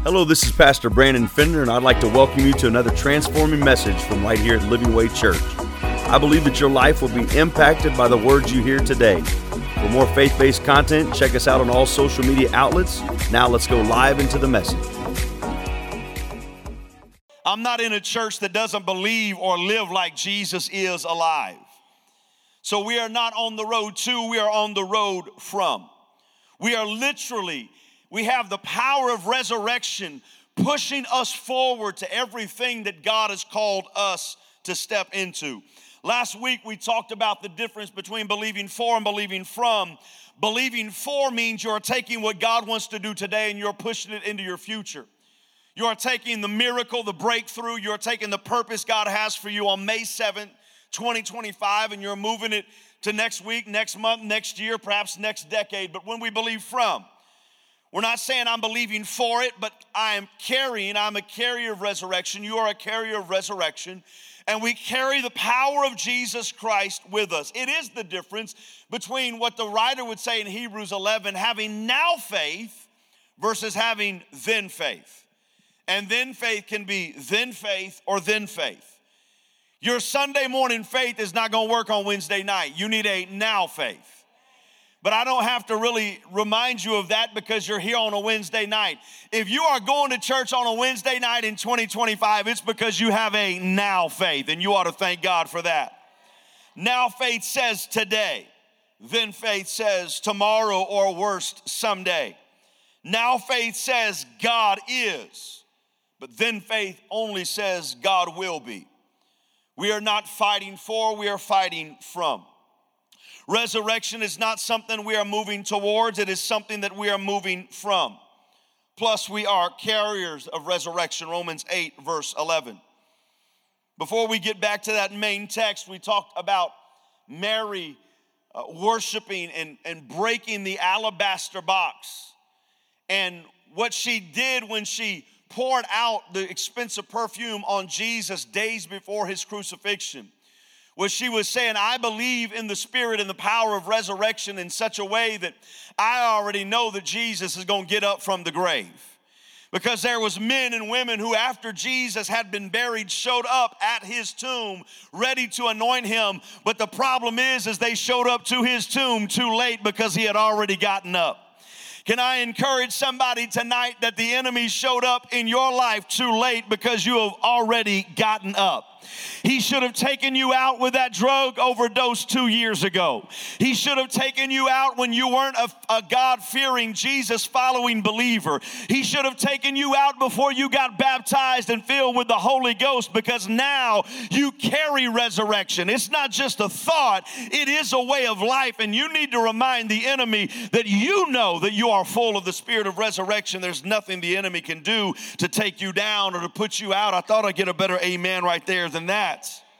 Hello, this is Pastor Brandon Fender, and I'd like to welcome you to another transforming message from right here at Living Way Church. I believe that your life will be impacted by the words you hear today. For more faith-based content, check us out on all social media outlets. Now let's go live into the message. I'm not in a church that doesn't believe or live like Jesus is alive. So we are not on the road to, we are on the road from. We have the power of resurrection pushing us forward to everything that God has called us to step into. Last week we talked about the difference between believing for and believing from. Believing for means you're taking what God wants to do today and you're pushing it into your future. You are taking the miracle, the breakthrough, you're taking the purpose God has for you on May 7th, 2025, and you're moving it to next week, next month, next year, perhaps next decade. But when we believe from, we're not saying I'm believing for it, but I'm a carrier of resurrection. You are a carrier of resurrection. And we carry the power of Jesus Christ with us. It is the difference between what the writer would say in Hebrews 11, having now faith versus having then faith. And then faith can be then faith or then faith. Your Sunday morning faith is not going to work on Wednesday night. You need a now faith. But I don't have to really remind you of that because you're here on a Wednesday night. If you are going to church on a Wednesday night in 2025, it's because you have a now faith, and you ought to thank God for that. Now faith says today. Then faith says tomorrow, or worst, someday. Now faith says God is. But then faith only says God will be. We are not fighting for, we are fighting from. Resurrection is not something we are moving towards, it is something that we are moving from. Plus, we are carriers of resurrection, Romans 8, verse 11. Before we get back to that main text, we talked about Mary worshiping and breaking the alabaster box. And what she did when she poured out the expensive perfume on Jesus days before his crucifixion, was she was saying, I believe in the spirit and the power of resurrection in such a way that I already know that Jesus is going to get up from the grave. Because there was men and women who, after Jesus had been buried, showed up at his tomb ready to anoint him. But the problem is they showed up to his tomb too late because he had already gotten up. Can I encourage somebody tonight that the enemy showed up in your life too late because you have already gotten up? He should have taken you out with that drug overdose 2 years ago. He should have taken you out when you weren't a God-fearing, Jesus-following believer. He should have taken you out before you got baptized and filled with the Holy Ghost, because now you carry resurrection. It's not just a thought, it is a way of life, and you need to remind the enemy that you know that you are full of the spirit of resurrection. There's nothing the enemy can do to take you down or to put you out. I thought I'd get a better amen right there than that.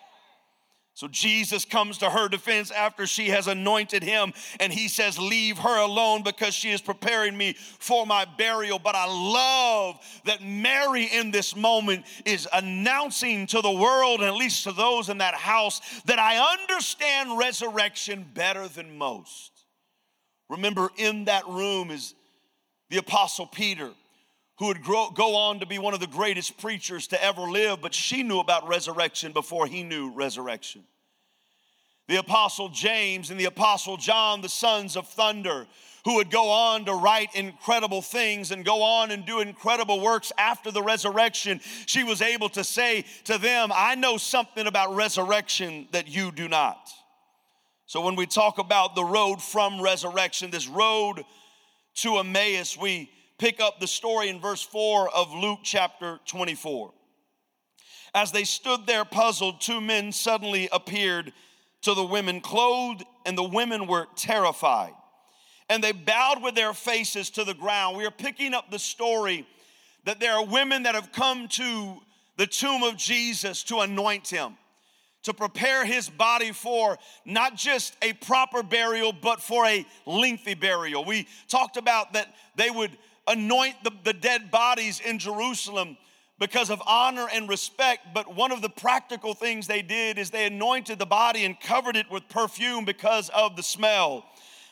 So Jesus comes to her defense after she has anointed him, and he says, leave her alone because she is preparing me for my burial. But I love that Mary in this moment is announcing to the world, and at least to those in that house, that I understand resurrection better than most. Remember, in that room is the Apostle Peter, who would go on to be one of the greatest preachers to ever live, but she knew about resurrection before he knew resurrection. The Apostle James and the Apostle John, the sons of thunder, who would go on to write incredible things and go on and do incredible works after the resurrection. She was able to say to them, I know something about resurrection that you do not. So when we talk about the road from resurrection, this road to Emmaus, we pick up the story in verse 4 of Luke chapter 24. As they stood there puzzled, two men suddenly appeared to the women, clothed, and the women were terrified. And they bowed with their faces to the ground. We are picking up the story that there are women that have come to the tomb of Jesus to anoint him, to prepare his body for not just a proper burial, but for a lengthy burial. We talked about that they would anoint the dead bodies in Jerusalem because of honor and respect, but one of the practical things they did is they anointed the body and covered it with perfume because of the smell.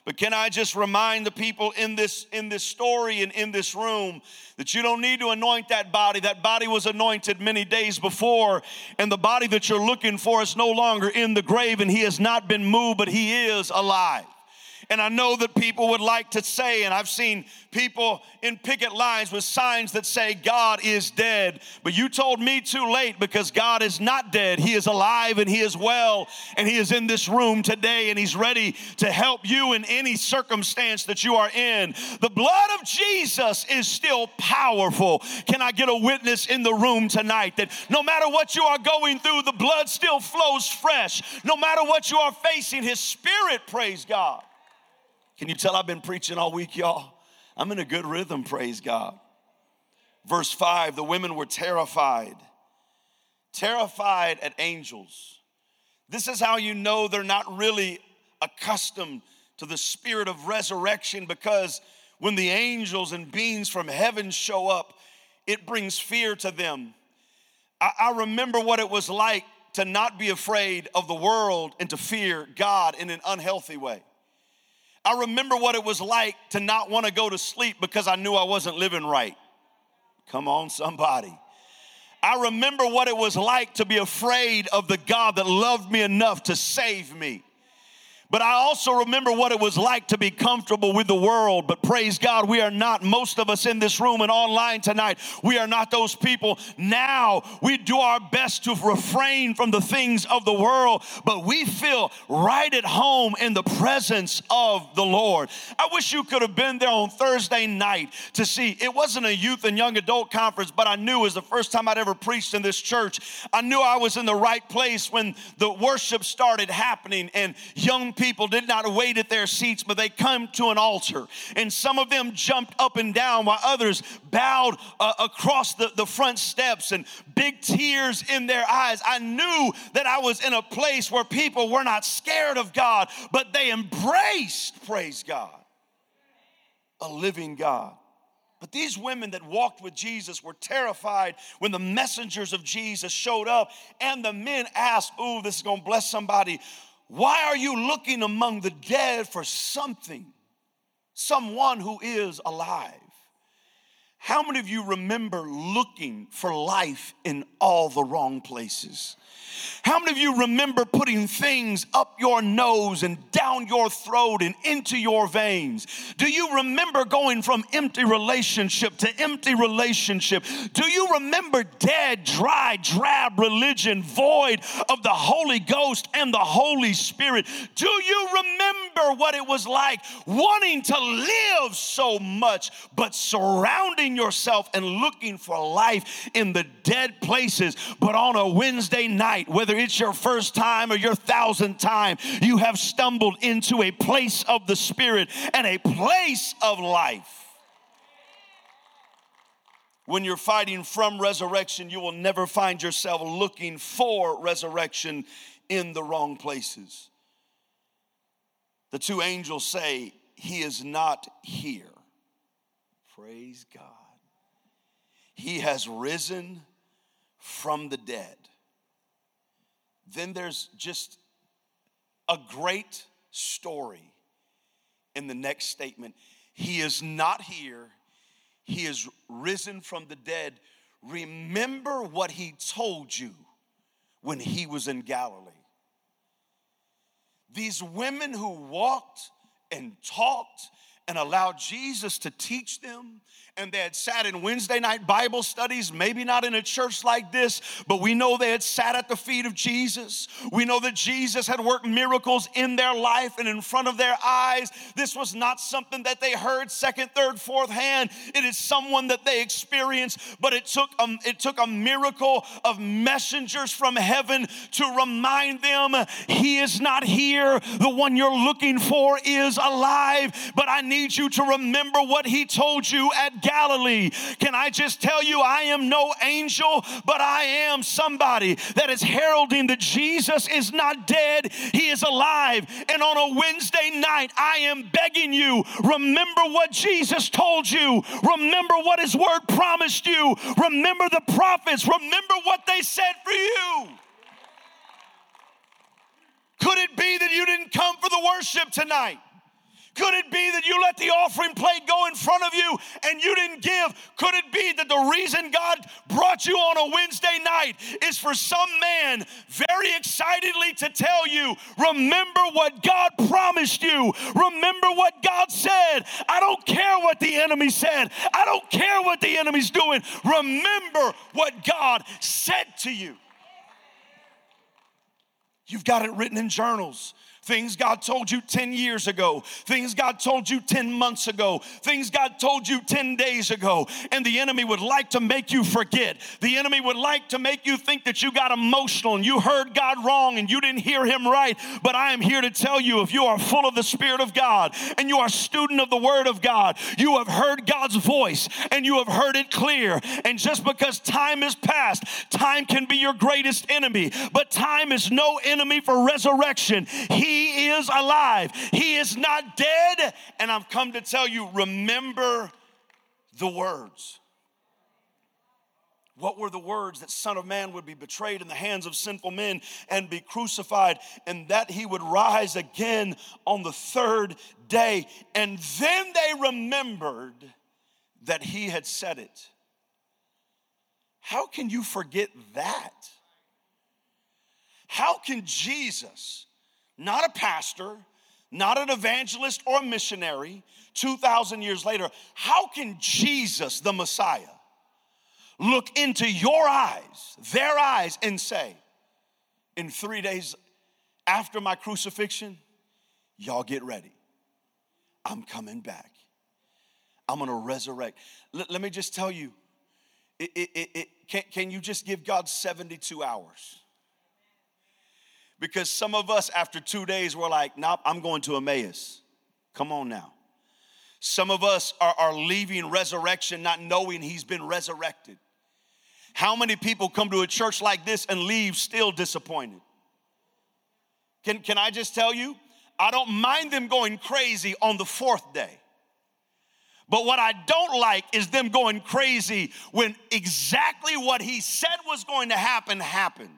But can I just remind the people in this story and in this room that you don't need to anoint that body. That body was anointed many days before, and the body that you're looking for is no longer in the grave, and he has not been moved, but he is alive. And I know that people would like to say, and I've seen people in picket lines with signs that say God is dead. But you told me too late, because God is not dead. He is alive and he is well, and he is in this room today, and he's ready to help you in any circumstance that you are in. The blood of Jesus is still powerful. Can I get a witness in the room tonight that no matter what you are going through, the blood still flows fresh? No matter what you are facing, his Spirit, praise God. Can you tell I've been preaching all week, y'all? I'm in a good rhythm, praise God. Verse 5, the women were terrified at angels. This is how you know they're not really accustomed to the spirit of resurrection, because when the angels and beings from heaven show up, it brings fear to them. I remember what it was like to not be afraid of the world and to fear God in an unhealthy way. I remember what it was like to not want to go to sleep because I knew I wasn't living right. Come on, somebody. I remember what it was like to be afraid of the God that loved me enough to save me. But I also remember what it was like to be comfortable with the world. But praise God, we are not, most of us in this room and online tonight, we are not those people. Now we do our best to refrain from the things of the world, but we feel right at home in the presence of the Lord. I wish you could have been there on Thursday night to see. It wasn't a youth and young adult conference, but I knew it was the first time I'd ever preached in this church. I knew I was in the right place when the worship started happening, and young people did not wait at their seats, but they come to an altar, and some of them jumped up and down while others bowed across the front steps, and big tears in their eyes. I knew that I was in a place where people were not scared of God, but they embraced, praise God, a living God. But these women that walked with Jesus were terrified when the messengers of Jesus showed up, and the men asked, ooh, this is going to bless somebody, why are you looking among the dead for someone who is alive? How many of you remember looking for life in all the wrong places? How many of you remember putting things up your nose and down your throat and into your veins? Do you remember going from empty relationship to empty relationship? Do you remember dead, dry, drab religion, void of the Holy Ghost and the Holy Spirit? Do you remember what it was like wanting to live so much, but surrounding yourself and looking for life in the dead places? But on a Wednesday night, whether it's your first time or your 1,000th time, you have stumbled into a place of the Spirit and a place of life. When you're fighting from resurrection, you will never find yourself looking for resurrection in the wrong places. The two angels say, he is not here. Praise God. He has risen from the dead. Then there's just a great story in the next statement. He is not here. He is risen from the dead. Remember what he told you when he was in Galilee. These women who walked and talked and allowed Jesus to teach them, and they had sat in Wednesday night Bible studies, maybe not in a church like this, but we know they had sat at the feet of Jesus. We know that Jesus had worked miracles in their life and in front of their eyes. This was not something that they heard second, third, fourth hand. It is someone that they experienced, but it took a miracle of messengers from heaven to remind them, he is not here. The one you're looking for is alive, but I need you to remember what he told you at Galilee. Can I just tell you, I am no angel, but I am somebody that is heralding that Jesus is not dead, he is alive. And on a Wednesday night, I am begging you, remember what Jesus told you. Remember what his word promised you. Remember the prophets. Remember what they said for you. Could it be that you didn't come for the worship tonight? Could it be that you let the offering plate go in front of you and you didn't give? Could it be that the reason God brought you on a Wednesday night is for some man very excitedly to tell you, remember what God promised you. Remember what God said. I don't care what the enemy said. I don't care what the enemy's doing. Remember what God said to you. You've got it written in journals. Things God told you 10 years ago. Things God told you 10 months ago. Things God told you 10 days ago. And the enemy would like to make you forget. The enemy would like to make you think that you got emotional and you heard God wrong and you didn't hear him right. But I am here to tell you, if you are full of the Spirit of God and you are a student of the Word of God, you have heard God's voice and you have heard it clear. And just because time is past, time can be your greatest enemy. But time is no enemy for resurrection. He is alive. He is not dead. And I've come to tell you, remember the words. What were the words? That Son of Man would be betrayed in the hands of sinful men and be crucified, and that he would rise again on the third day. And then they remembered that he had said it. How can you forget that? How can Jesus, not a pastor, not an evangelist or a missionary, 2,000 years later, how can Jesus, the Messiah, look into your eyes, their eyes, and say, in 3 days after my crucifixion, y'all get ready. I'm coming back. I'm going to resurrect. Let me just tell you, can you just give God 72 hours? Because some of us, after 2 days, we're like, nope, I'm going to Emmaus. Come on now. Some of us are leaving resurrection not knowing he's been resurrected. How many people come to a church like this and leave still disappointed? Can I just tell you, I don't mind them going crazy on the fourth day. But what I don't like is them going crazy when exactly what he said was going to happen happened.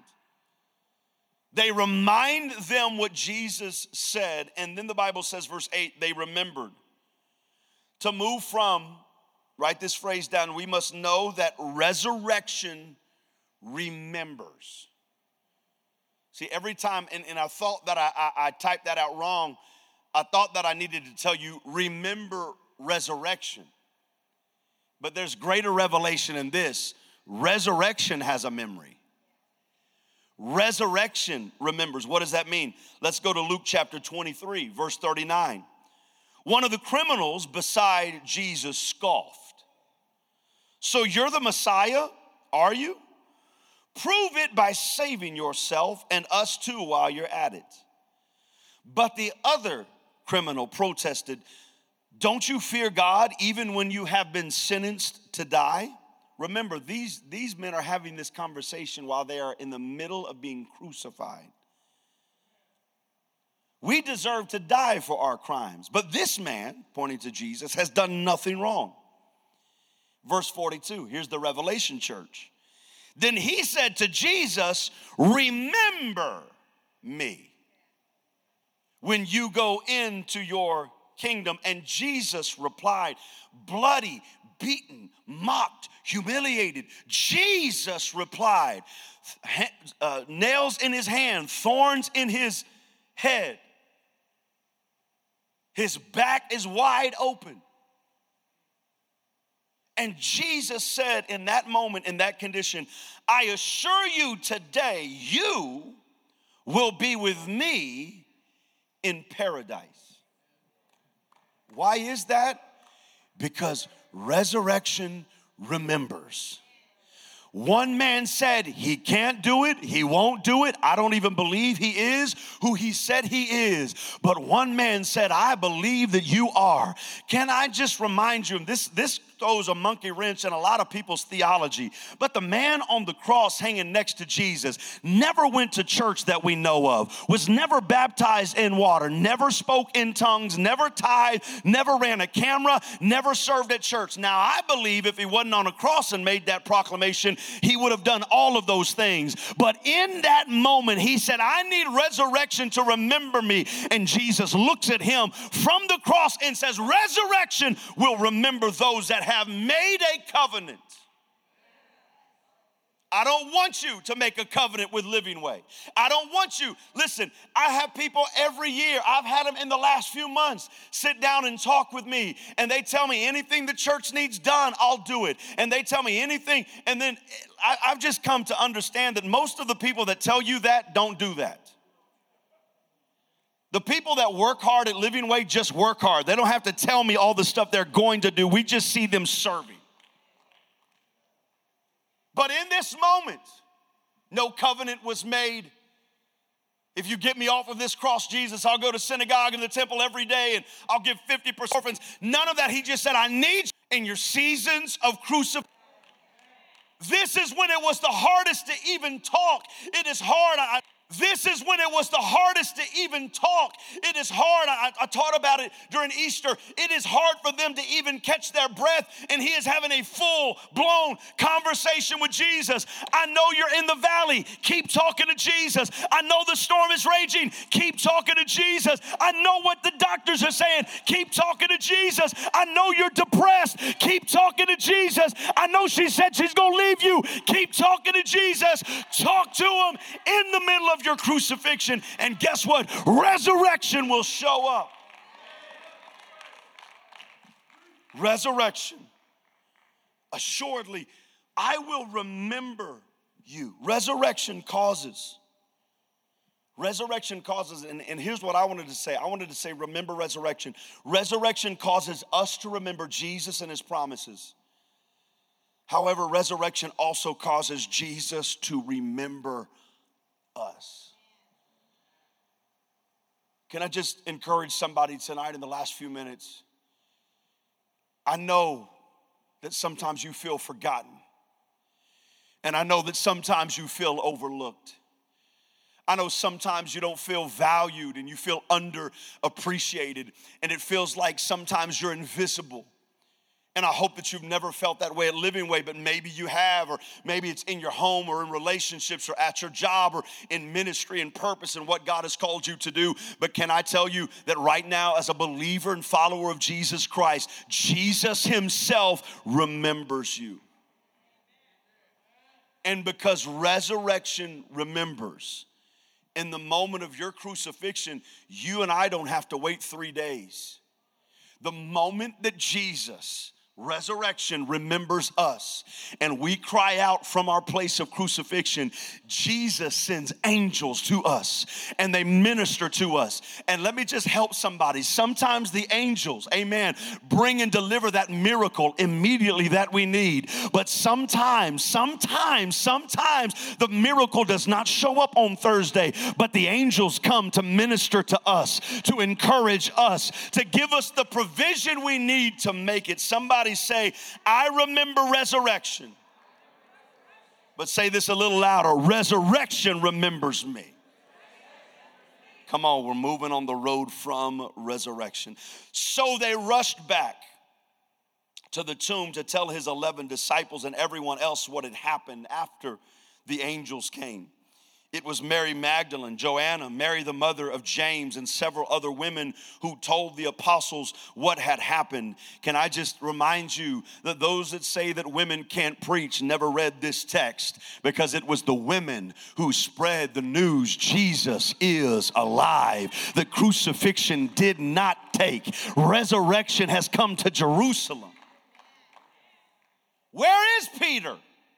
They remind them what Jesus said, and then the Bible says, verse 8, they remembered. To move from, write this phrase down, we must know that resurrection remembers. See, every time, and I thought that I typed that out wrong, I thought that I needed to tell you, remember resurrection. But there's greater revelation in this. Resurrection has a memory. Resurrection remembers. What does that mean? Let's go to Luke chapter 23, verse 39. One of the criminals beside Jesus scoffed. So you're the Messiah, are you? Prove it by saving yourself and us too while you're at it. But the other criminal protested, don't you fear God even when you have been sentenced to die? Remember, these men are having this conversation while they are in the middle of being crucified. We deserve to die for our crimes, but this man, pointing to Jesus, has done nothing wrong. Verse 42, here's the Revelation church. Then he said to Jesus, remember me when you go into your kingdom. And Jesus replied, bloody, beaten, mocked, humiliated. Jesus replied, nails in his hand, thorns in his head. His back is wide open. And Jesus said in that moment, in that condition, I assure you today, you will be with me in paradise. Why is that? Because resurrection remembers. One man said he can't do it, he won't do it. I don't even believe he is who he said he is. But one man said, I believe that you are. Can I just remind you, this throws a monkey wrench in a lot of people's theology. But the man on the cross hanging next to Jesus never went to church that we know of, was never baptized in water, never spoke in tongues, never tithed, never ran a camera, never served at church. Now, I believe if he wasn't on a cross and made that proclamation, he would have done all of those things. But in that moment, he said, I need resurrection to remember me. And Jesus looks at him from the cross and says, resurrection will remember those that have made a covenant. I don't want you to make a covenant with Living Way. I don't want you. Listen, I have people every year, I've had them in the last few months, sit down and talk with me. And they tell me anything the church needs done, I'll do it. And they tell me anything. And then I've just come to understand that most of the people that tell you that don't do that. The people that work hard at Living Way just work hard. They don't have to tell me all the stuff they're going to do. We just see them serving. But in this moment, no covenant was made. If you get me off of this cross, Jesus, I'll go to synagogue and the temple every day and I'll give 50% orphans. None of that. He just said, I need you in your seasons of crucifixion. This is when it was the hardest to even talk. It is hard. This is when it was the hardest to even talk. It is hard. I taught about it during Easter. It is hard for them to even catch their breath, and he is having a full-blown conversation with Jesus. I know you're in the valley. Keep talking to Jesus. I know the storm is raging. Keep talking to Jesus. I know what the doctors are saying. Keep talking to Jesus. I know you're depressed. Keep talking to Jesus. I know she said she's going to leave you. Keep talking to Jesus. Talk to him in the middle of your crucifixion, and guess what? Resurrection will show up. Resurrection. Assuredly, I will remember you. Resurrection causes, and here's what I wanted to say. I wanted to say, remember resurrection. Resurrection causes us to remember Jesus and his promises. However, resurrection also causes Jesus to remember us. Can I just encourage somebody tonight in the last few minutes? I know that sometimes you feel forgotten. And I know that sometimes you feel overlooked. I know sometimes you don't feel valued and you feel underappreciated. And it feels like sometimes you're invisible. And I hope that you've never felt that way at Living Way, but maybe you have, or maybe it's in your home or in relationships or at your job or in ministry and purpose and what God has called you to do. But can I tell you that right now, as a believer and follower of Jesus Christ, Jesus himself remembers you. And because resurrection remembers, in the moment of your crucifixion, you and I don't have to wait 3 days. The moment that Jesus, resurrection, remembers us and we cry out from our place of crucifixion, Jesus sends angels to us and they minister to us. And let me just help somebody. Sometimes the angels, amen, bring and deliver that miracle immediately that we need. But sometimes the miracle does not show up on Thursday, but the angels come to minister to us, to encourage us, to give us the provision we need to make it. Somebody say, I remember resurrection. But say this a little louder. Resurrection remembers me. Come on, we're moving on the road from resurrection. So they rushed back to the tomb to tell his 11 disciples and everyone else what had happened after the angels came. It was Mary Magdalene, Joanna, Mary the mother of James, and several other women who told the apostles what had happened. Can I just remind you that those that say that women can't preach never read this text, because it was the women who spread the news Jesus is alive. The crucifixion did not take. Resurrection has come to Jerusalem. Where is Peter?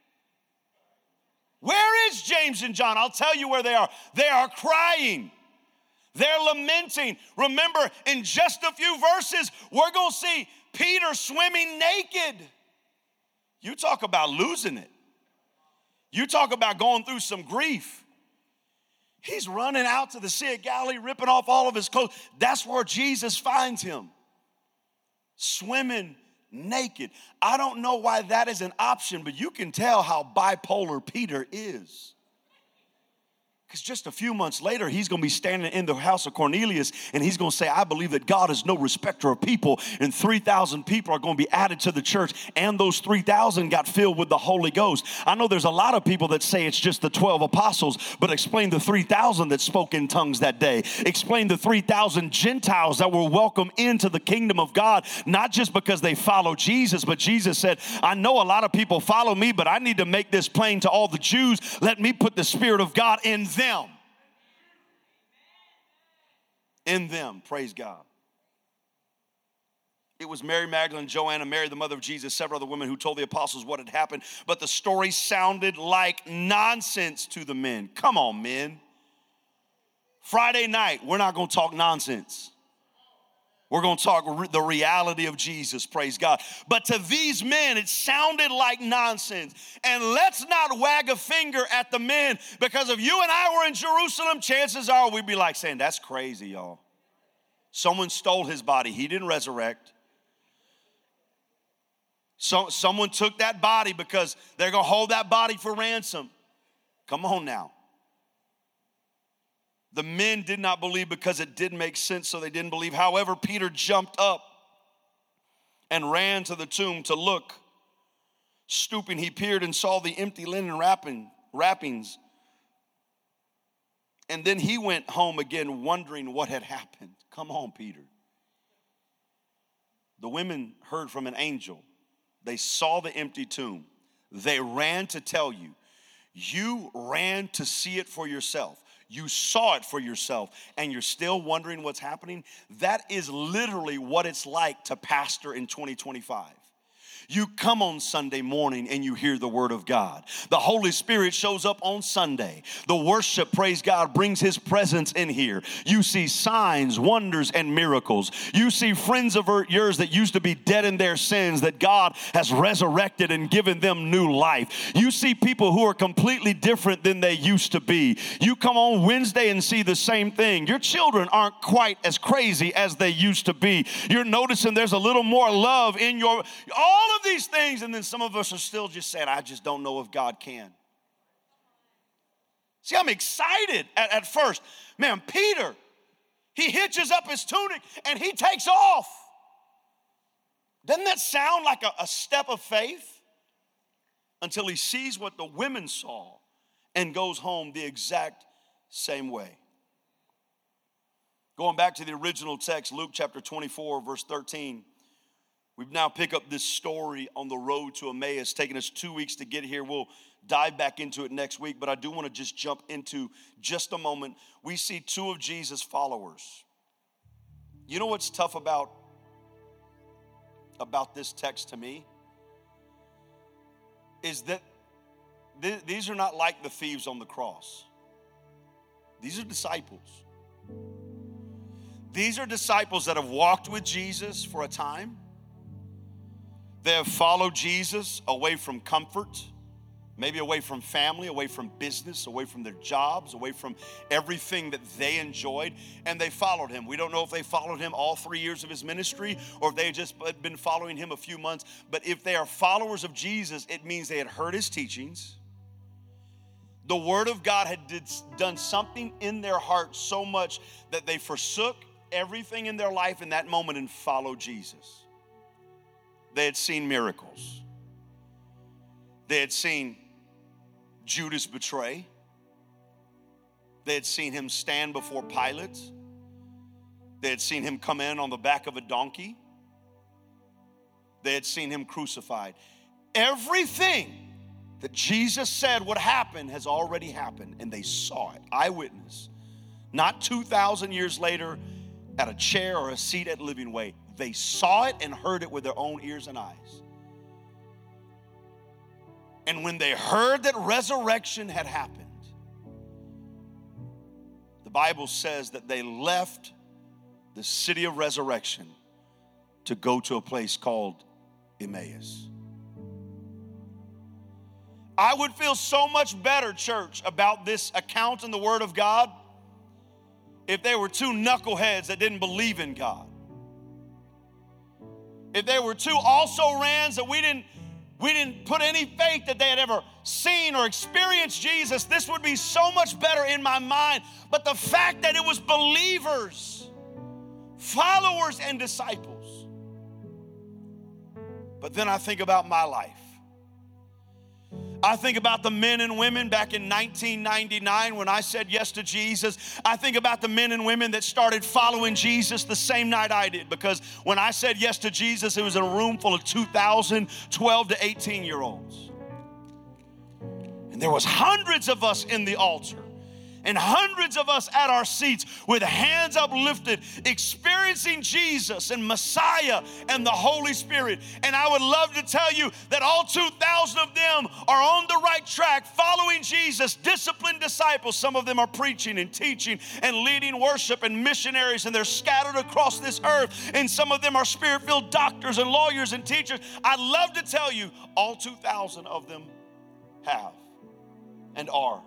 Where is James and John? I'll tell you where they are. They are crying. They're lamenting. Remember, in just a few verses, we're going to see Peter swimming naked. You talk about losing it. You talk about going through some grief. He's running out to the Sea of Galilee, ripping off all of his clothes. That's where Jesus finds him, swimming naked. I don't know why that is an option, but you can tell how bipolar Peter is. Because just a few months later, he's going to be standing in the house of Cornelius, and he's going to say, I believe that God is no respecter of people, and 3,000 people are going to be added to the church, and those 3,000 got filled with the Holy Ghost. I know there's a lot of people that say it's just the 12 apostles, but explain the 3,000 that spoke in tongues that day. Explain the 3,000 Gentiles that were welcomed into the kingdom of God, not just because they follow Jesus, but Jesus said, I know a lot of people follow me, but I need to make this plain to all the Jews. Let me put the Spirit of God in them. In them, praise God. It was Mary Magdalene, Joanna, Mary, the mother of Jesus, several other women who told the apostles what had happened, but the story sounded like nonsense to the men. Come on, men. Friday night, we're not going to talk nonsense. We're going to talk the reality of Jesus, praise God. But to these men, it sounded like nonsense. And let's not wag a finger at the men, because if you and I were in Jerusalem, chances are we'd be like saying, that's crazy, y'all. Someone stole his body. He didn't resurrect. So someone took that body because they're going to hold that body for ransom. Come on now. The men did not believe because it didn't make sense, so they didn't believe. However, Peter jumped up and ran to the tomb to look. Stooping, he peered and saw the empty linen wrappings. And then he went home again, wondering what had happened. Come on, Peter. The women heard from an angel. They saw the empty tomb. They ran to tell you. You ran to see it for yourself. You saw it for yourself, and you're still wondering what's happening. That is literally what it's like to pastor in 2025. You come on Sunday morning and you hear the word of God. The Holy Spirit shows up on Sunday. The worship, praise God, brings his presence in here. You see signs, wonders, and miracles. You see friends of yours that used to be dead in their sins that God has resurrected and given them new life. You see people who are completely different than they used to be. You come on Wednesday and see the same thing. Your children aren't quite as crazy as they used to be. You're noticing there's a little more love in your, all of these things, and then some of us are still just saying, I just don't know if God can. See, I'm excited at first. Man, Peter, he hitches up his tunic and he takes off. Doesn't that sound like a step of faith? Until he sees what the women saw and goes home the exact same way. Going back to the original text, Luke chapter 24, verse 13. We've now picked up this story on the road to Emmaus, taking us 2 weeks to get here. We'll dive back into it next week, but I do want to just jump into just a moment. We see two of Jesus' followers. You know what's tough about this text to me? Is that these are not like the thieves on the cross. These are disciples. These are disciples that have walked with Jesus for a time. They have followed Jesus away from comfort, maybe away from family, away from business, away from their jobs, away from everything that they enjoyed, and they followed him. We don't know if they followed him all 3 years of his ministry or if they had just been following him a few months. But if they are followers of Jesus, it means they had heard his teachings. The word of God had done something in their heart so much that they forsook everything in their life in that moment and followed Jesus. They had seen miracles. They had seen Judas betray. They had seen him stand before Pilate. They had seen him come in on the back of a donkey. They had seen him crucified. Everything that Jesus said would happen has already happened, and they saw it. Eyewitness. Not 2,000 years later at a chair or a seat at Living Way. They saw it and heard it with their own ears and eyes. And when they heard that resurrection had happened, the Bible says that they left the city of resurrection to go to a place called Emmaus. I would feel so much better, church, about this account in the Word of God if they were two knuckleheads that didn't believe in God. if they were two also-rans that we didn't put any faith that they had ever seen or experienced Jesus, this would be so much better in my mind. But the fact that it was believers, followers and disciples. But then I think about my life. I think about the men and women back in 1999 when I said yes to Jesus. I think about the men and women that started following Jesus the same night I did, because when I said yes to Jesus, it was in a room full of 2,000 12 to 18-year-olds. And there was hundreds of us in the altar and hundreds of us at our seats with hands uplifted, experiencing Jesus and Messiah and the Holy Spirit. And I would love to tell you that all 2,000 of them are on the right track, following Jesus, disciplined disciples. Some of them are preaching and teaching and leading worship and missionaries, and they're scattered across this earth. And some of them are spirit-filled doctors and lawyers and teachers. I'd love to tell you all 2,000 of them have and are.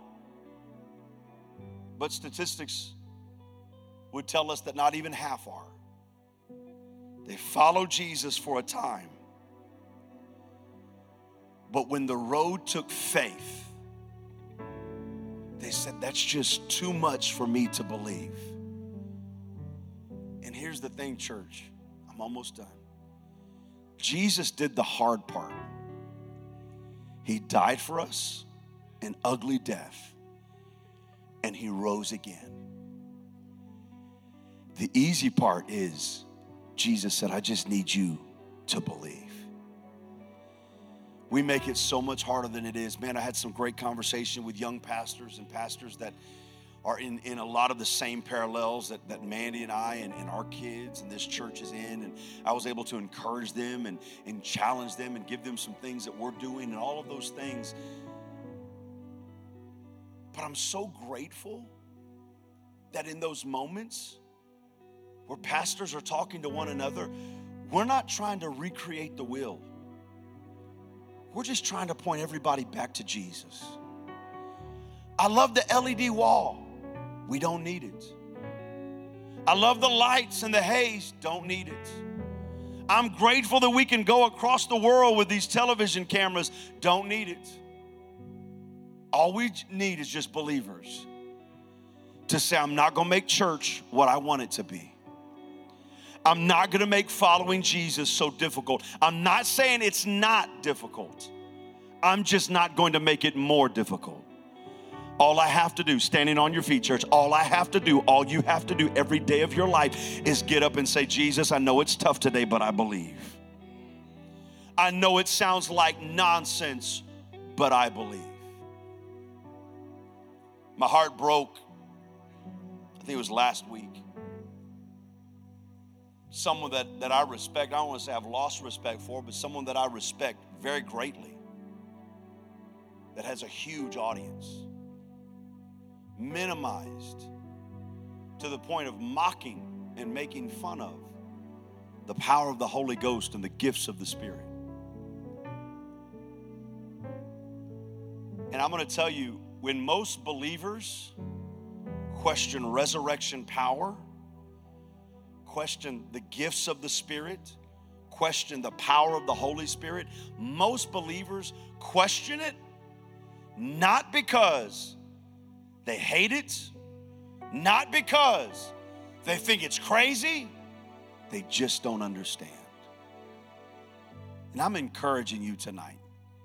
But statistics would tell us that not even half are. They followed Jesus for a time. But when the road took faith, they said, that's just too much for me to believe. And here's the thing, church. I'm almost done. Jesus did the hard part. He died for us an ugly death. And he rose again. The easy part is Jesus said, I just need you to believe. We make it so much harder than it is. Man, I had some great conversation with young pastors and pastors that are in a lot of the same parallels that Mandy and I and our kids and this church is in. And I was able to encourage them and challenge them and give them some things that we're doing and all of those things. But I'm so grateful that in those moments where pastors are talking to one another, we're not trying to recreate the wheel. We're just trying to point everybody back to Jesus. I love the LED wall. We don't need it. I love the lights and the haze. Don't need it. I'm grateful that we can go across the world with these television cameras. Don't need it. All we need is just believers to say, I'm not going to make church what I want it to be. I'm not going to make following Jesus so difficult. I'm not saying it's not difficult. I'm just not going to make it more difficult. All I have to do, standing on your feet, church, all you have to do every day of your life is get up and say, Jesus, I know it's tough today, but I believe. I know it sounds like nonsense, but I believe. My heart broke, I think it was last week. Someone that I respect, I don't want to say I've lost respect for, but someone that I respect very greatly, that has a huge audience, minimized to the point of mocking and making fun of the power of the Holy Ghost and the gifts of the Spirit. And I'm going to tell you, when most believers question resurrection power, question the gifts of the Spirit, question the power of the Holy Spirit, most believers question it not because they hate it, not because they think it's crazy, they just don't understand. And I'm encouraging you tonight.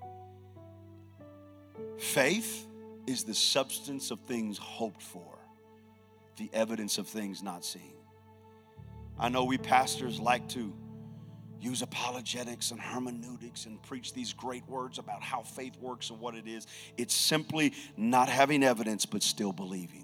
Faith is the substance of things hoped for, the evidence of things not seen. I know we pastors like to use apologetics and hermeneutics and preach these great words about how faith works and what it is. It's simply not having evidence but still believing.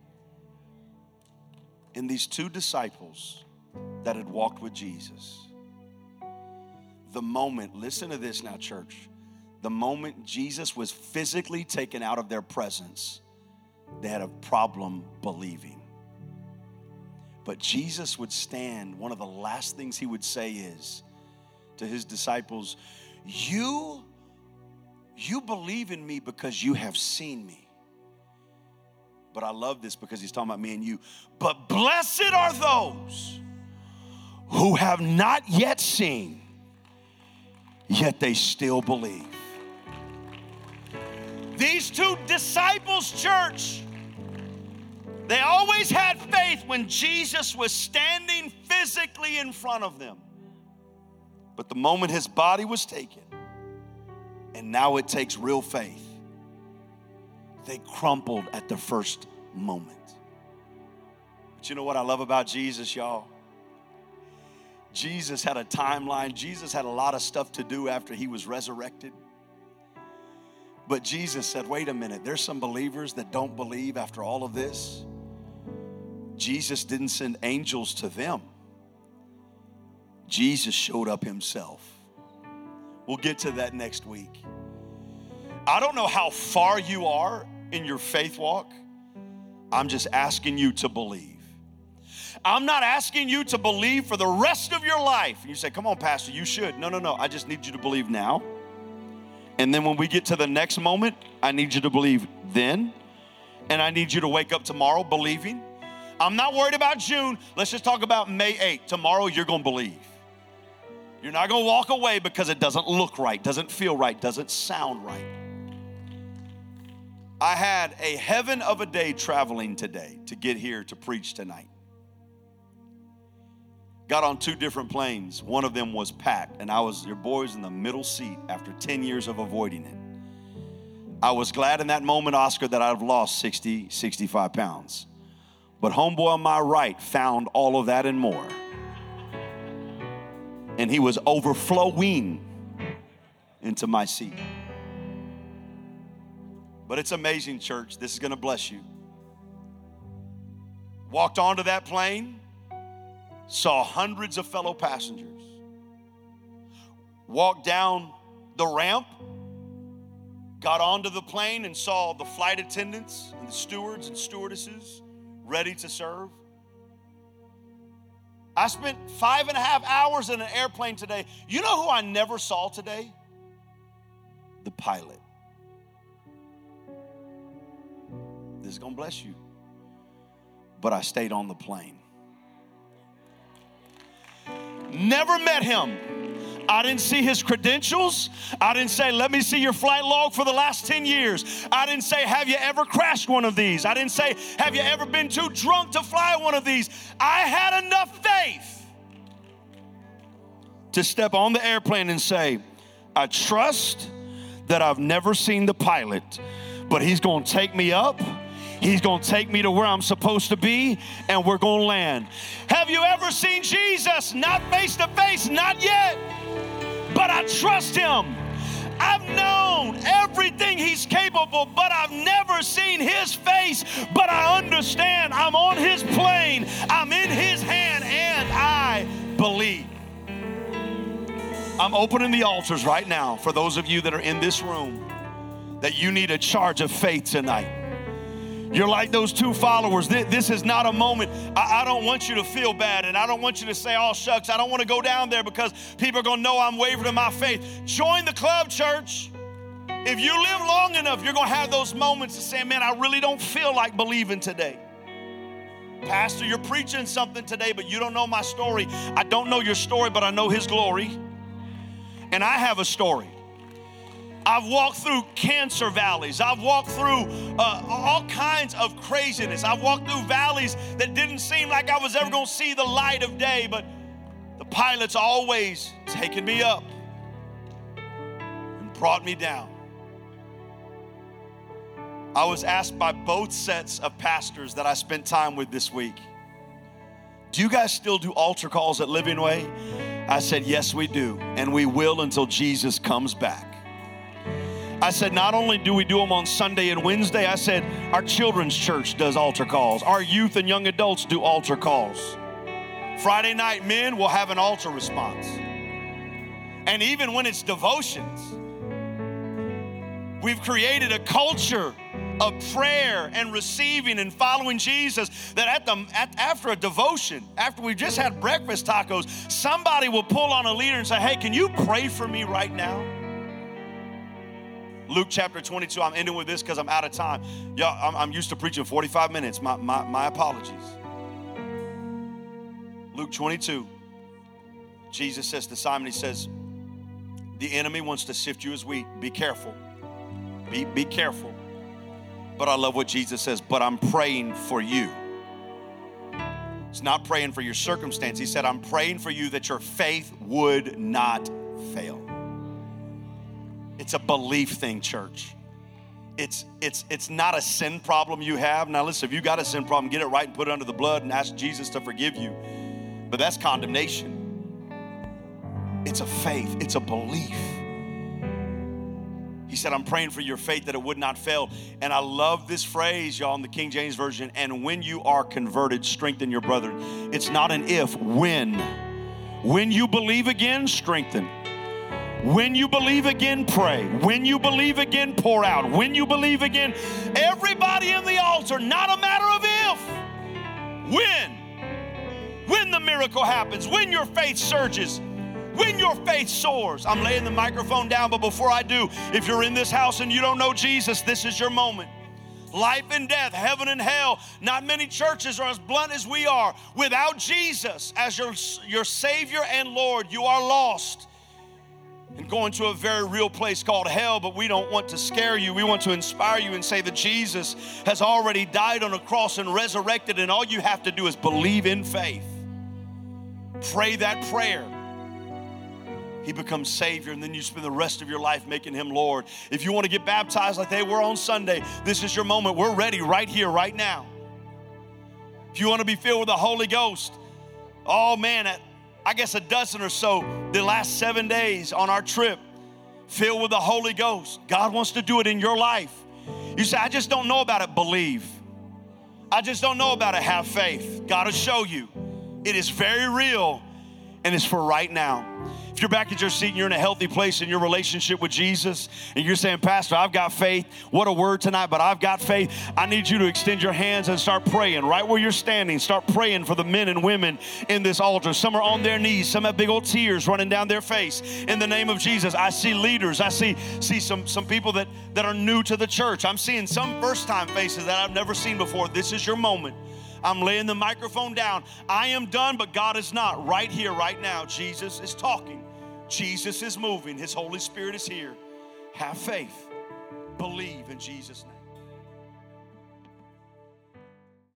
In these two disciples that had walked with Jesus, the moment, listen to this now, church, the moment Jesus was physically taken out of their presence, they had a problem believing. But Jesus would stand, one of the last things he would say is to his disciples, you believe in me because you have seen me. But I love this because he's talking about me and you. But blessed are those who have not yet seen, yet they still believe. These two disciples, church, they always had faith when Jesus was standing physically in front of them. But the moment his body was taken, and now it takes real faith, they crumpled at the first moment. But you know what I love about Jesus, y'all? Jesus had a timeline. Jesus had a lot of stuff to do after he was resurrected. But Jesus said, wait a minute, there's some believers that don't believe after all of this. Jesus didn't send angels to them. Jesus showed up himself. We'll get to that next week. I don't know how far you are in your faith walk. I'm just asking you to believe. I'm not asking you to believe for the rest of your life. You say, come on, Pastor, you should. No. I just need you to believe now. And then when we get to the next moment, I need you to believe then. And I need you to wake up tomorrow believing. I'm not worried about June. Let's just talk about May 8th. Tomorrow, you're going to believe. You're not going to walk away because it doesn't look right, doesn't feel right, doesn't sound right. I had a heaven of a day traveling today to get here to preach tonight. Got on 2 different planes. One of them was packed, and your boy was in the middle seat after 10 years of avoiding it. I was glad in that moment, Oscar, that I've lost 60, 65 pounds. But homeboy on my right found all of that and more. And he was overflowing into my seat. But it's amazing, church. This is going to bless you. Walked onto that plane. Saw hundreds of fellow passengers. Walked down the ramp, got onto the plane and saw the flight attendants and the stewards and stewardesses ready to serve. I spent 5.5 hours in an airplane today. You know who I never saw today? The pilot. This is going to bless you. But I stayed on the plane. Never met him. I didn't see his credentials. I didn't say, let me see your flight log for the last 10 years. I didn't say, have you ever crashed one of these? I didn't say, have you ever been too drunk to fly one of these? I had enough faith to step on the airplane and say, I trust that I've never seen the pilot, but he's going to take me up. He's going to take me to where I'm supposed to be, and we're going to land. Have you ever seen Jesus? Not face to face, not yet. But I trust him. I've known everything he's capable, but I've never seen his face. But I understand I'm on his plane. I'm in his hand, and I believe. I'm opening the altars right now for those of you that are in this room that you need a charge of faith tonight. You're like those 2 followers. This is not a moment. I don't want you to feel bad, and I don't want you to say, oh, shucks, I don't want to go down there because people are going to know I'm wavering in my faith. Join the club, church. If you live long enough, you're going to have those moments of saying, man, I really don't feel like believing today. Pastor, you're preaching something today, but you don't know my story. I don't know your story, but I know his glory. And I have a story. I've walked through cancer valleys. I've walked through all kinds of craziness. I've walked through valleys that didn't seem like I was ever going to see the light of day, but the pilot's always taken me up and brought me down. I was asked by both sets of pastors that I spent time with this week, do you guys still do altar calls at Living Way? I said, yes, we do, and we will until Jesus comes back. I said, not only do we do them on Sunday and Wednesday, I said, our children's church does altar calls. Our youth and young adults do altar calls. Friday night, men will have an altar response. And even when it's devotions, we've created a culture of prayer and receiving and following Jesus that after a devotion, after we've just had breakfast tacos, somebody will pull on a leader and say, hey, can you pray for me right now? Luke chapter 22, I'm ending with this because I'm out of time. Y'all, I'm used to preaching 45 minutes. My apologies. Luke 22, Jesus says to Simon, he says, the enemy wants to sift you as wheat. Be careful. Be careful. But I love what Jesus says, but I'm praying for you. He's not praying for your circumstance. He said, I'm praying for you that your faith would not fail. It's a belief thing, church. It's not a sin problem you have. Now listen, if you got a sin problem, get it right and put it under the blood and ask Jesus to forgive you. But that's condemnation. It's a faith. It's a belief. He said, I'm praying for your faith that it would not fail. And I love this phrase, y'all, in the King James Version. And when you are converted, strengthen your brethren. It's not an if, when. When you believe again, strengthen. When you believe again, pray. When you believe again, pour out. When you believe again, everybody in the altar, not a matter of if. When the miracle happens, when your faith surges, when your faith soars. I'm laying the microphone down, but before I do, if you're in this house and you don't know Jesus, this is your moment. Life and death, heaven and hell. Not many churches are as blunt as we are. Without Jesus as your Savior and Lord, you are lost and going to a very real place called hell. But we don't want to scare you. We want to inspire you and say that Jesus has already died on a cross and resurrected, and all you have to do is believe in faith. Pray that prayer. He becomes Savior, and then you spend the rest of your life making Him Lord. If you want to get baptized like they were on Sunday, this is your moment. We're ready right here, right now. If you want to be filled with the Holy Ghost, oh man, I guess a dozen or so the last 7 days on our trip, filled with the Holy Ghost. God wants to do it in your life. You say, I just don't know about it. Believe. I just don't know about it. Have faith. God will show you. It is very real, and it's for right now. If you're back at your seat and you're in a healthy place in your relationship with Jesus and you're saying, Pastor, I've got faith. What a word tonight, but I've got faith. I need you to extend your hands and start praying right where you're standing. Start praying for the men and women in this altar. Some are on their knees. Some have big old tears running down their face. In the name of Jesus, I see leaders. I see some people that are new to the church. I'm seeing some first-time faces that I've never seen before. This is your moment. I'm laying the microphone down. I am done, but God is not. Right here, right now, Jesus is talking. Jesus is moving. His Holy Spirit is here. Have faith. Believe in Jesus' name.